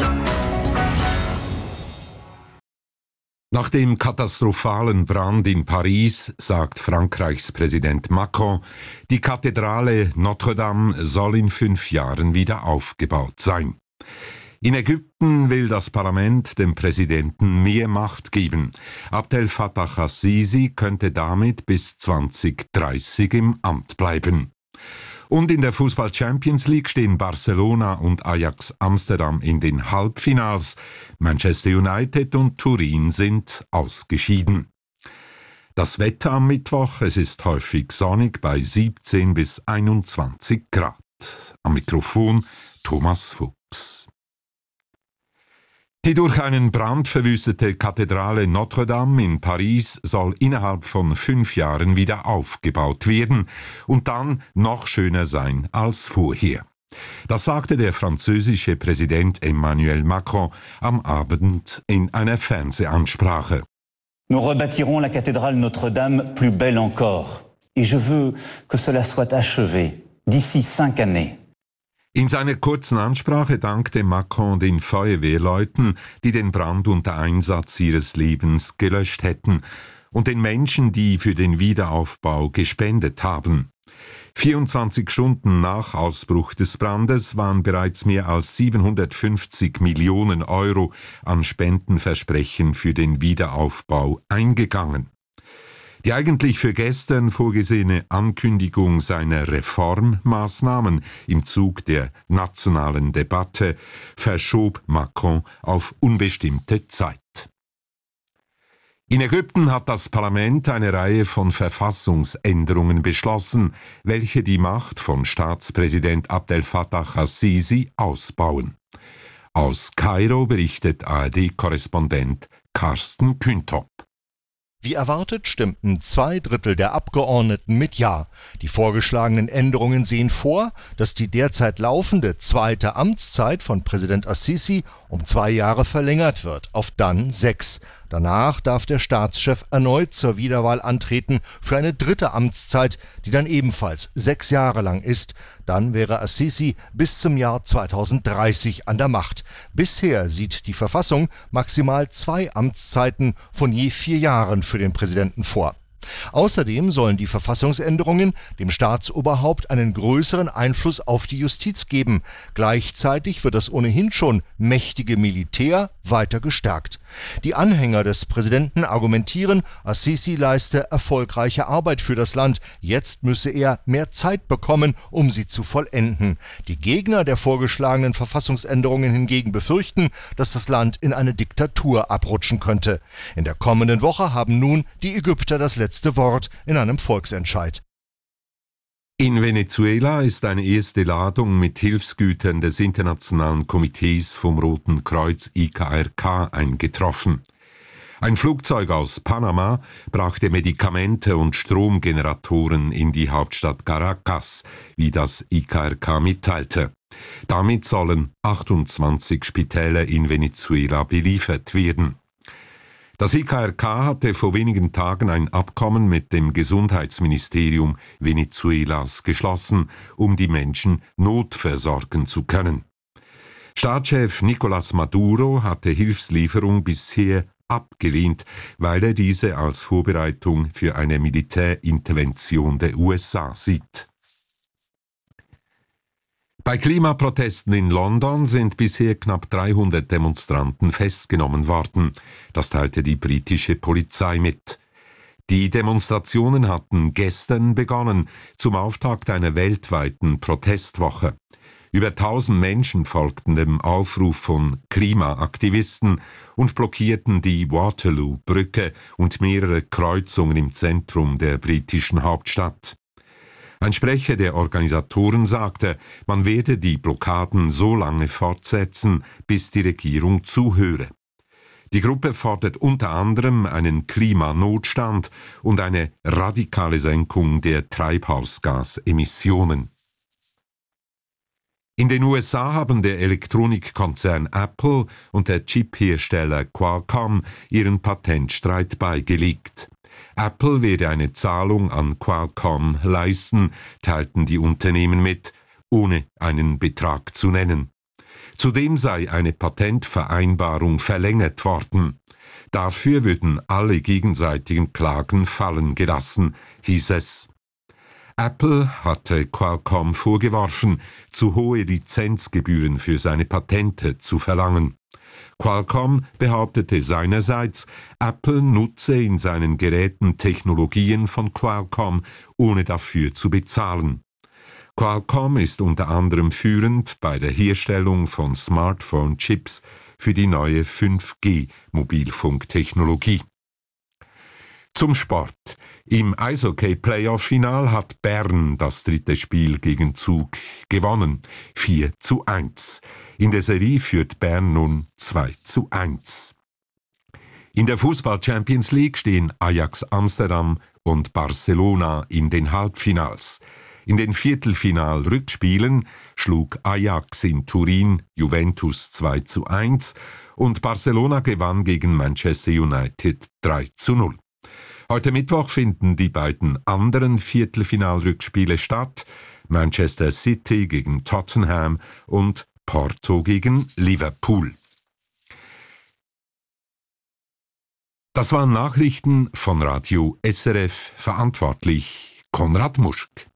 Nach dem katastrophalen Brand in Paris sagt Frankreichs Präsident Macron, die Kathedrale Notre-Dame soll in 5 Jahren wieder aufgebaut sein. In Ägypten will das Parlament dem Präsidenten mehr Macht geben. Abdel Fattah al-Sisi könnte damit bis 2030 im Amt bleiben. Und in der Fußball-Champions League stehen Barcelona und Ajax Amsterdam in den Halbfinals. Manchester United und Turin sind ausgeschieden. Das Wetter am Mittwoch, es ist häufig sonnig bei 17 bis 21 Grad. Am Mikrofon Thomas Fuchs. Die durch einen Brand verwüstete Kathedrale Notre-Dame in Paris soll innerhalb von 5 Jahren wieder aufgebaut werden und dann noch schöner sein als vorher. Das sagte der französische Präsident Emmanuel Macron am Abend in einer Fernsehansprache. Nous rebâtirons la cathédrale Notre-Dame plus belle encore. Et je veux que cela soit achevé d'ici 5 années. In seiner kurzen Ansprache dankte Macron den Feuerwehrleuten, die den Brand unter Einsatz ihres Lebens gelöscht hätten, und den Menschen, die für den Wiederaufbau gespendet haben. 24 Stunden nach Ausbruch des Brandes waren bereits mehr als 750 Millionen Euro an Spendenversprechen für den Wiederaufbau eingegangen. Die eigentlich für gestern vorgesehene Ankündigung seiner Reformmaßnahmen im Zug der nationalen Debatte verschob Macron auf unbestimmte Zeit. In Ägypten hat das Parlament eine Reihe von Verfassungsänderungen beschlossen, welche die Macht von Staatspräsident Abdel Fattah al-Sisi ausbauen. Aus Kairo berichtet ARD-Korrespondent Carsten Küntop. Wie erwartet stimmten 2/3 der Abgeordneten mit Ja. Die vorgeschlagenen Änderungen sehen vor, dass die derzeit laufende 2. Amtszeit von Präsident al-Sisi um 2 Jahre verlängert wird, auf dann 6. Danach darf der Staatschef erneut zur Wiederwahl antreten für eine 3. Amtszeit, die dann ebenfalls 6 Jahre lang ist. Dann wäre al-Sisi bis zum Jahr 2030 an der Macht. Bisher sieht die Verfassung maximal 2 Amtszeiten von je 4 Jahren für den Präsidenten vor. Außerdem sollen die Verfassungsänderungen dem Staatsoberhaupt einen größeren Einfluss auf die Justiz geben. Gleichzeitig wird das ohnehin schon mächtige Militär weiter gestärkt. Die Anhänger des Präsidenten argumentieren, al-Sisi leiste erfolgreiche Arbeit für das Land. Jetzt müsse er mehr Zeit bekommen, um sie zu vollenden. Die Gegner der vorgeschlagenen Verfassungsänderungen hingegen befürchten, dass das Land in eine Diktatur abrutschen könnte. In der kommenden Woche haben nun die Ägypter das letzte Wort in einem Volksentscheid. In Venezuela ist eine erste Ladung mit Hilfsgütern des Internationalen Komitees vom Roten Kreuz IKRK eingetroffen. Ein Flugzeug aus Panama brachte Medikamente und Stromgeneratoren in die Hauptstadt Caracas, wie das IKRK mitteilte. Damit sollen 28 Spitäler in Venezuela beliefert werden. Das IKRK hatte vor wenigen Tagen ein Abkommen mit dem Gesundheitsministerium Venezuelas geschlossen, um die Menschen notversorgen zu können. Staatschef Nicolás Maduro hatte Hilfslieferung bisher abgelehnt, weil er diese als Vorbereitung für eine Militärintervention der USA sieht. Bei Klimaprotesten in London sind bisher knapp 300 Demonstranten festgenommen worden. Das teilte die britische Polizei mit. Die Demonstrationen hatten gestern begonnen, zum Auftakt einer weltweiten Protestwoche. Über 1000 Menschen folgten dem Aufruf von Klimaaktivisten und blockierten die Waterloo-Brücke und mehrere Kreuzungen im Zentrum der britischen Hauptstadt. Ein Sprecher der Organisatoren sagte, man werde die Blockaden so lange fortsetzen, bis die Regierung zuhöre. Die Gruppe fordert unter anderem einen Klimanotstand und eine radikale Senkung der Treibhausgasemissionen. In den USA haben der Elektronikkonzern Apple und der Chiphersteller Qualcomm ihren Patentstreit beigelegt. Apple werde eine Zahlung an Qualcomm leisten, teilten die Unternehmen mit, ohne einen Betrag zu nennen. Zudem sei eine Patentvereinbarung verlängert worden. Dafür würden alle gegenseitigen Klagen fallen gelassen, hieß es. Apple hatte Qualcomm vorgeworfen, zu hohe Lizenzgebühren für seine Patente zu verlangen. Qualcomm behauptete seinerseits, Apple nutze in seinen Geräten Technologien von Qualcomm, ohne dafür zu bezahlen. Qualcomm ist unter anderem führend bei der Herstellung von Smartphone-Chips für die neue 5G-Mobilfunktechnologie. Zum Sport. Im Eishockey-Playoff-Final hat Bern das dritte Spiel gegen Zug gewonnen, 4:1. In der Serie führt Bern nun 2:1. In der Fußball-Champions League stehen Ajax Amsterdam und Barcelona in den Halbfinals. In den Viertelfinal-Rückspielen schlug Ajax in Turin Juventus 2:1 und Barcelona gewann gegen Manchester United 3:0. Heute Mittwoch finden die beiden anderen Viertelfinalrückspiele statt: Manchester City gegen Tottenham und Porto gegen Liverpool. Das waren Nachrichten von Radio SRF, verantwortlich Konrad Muschk.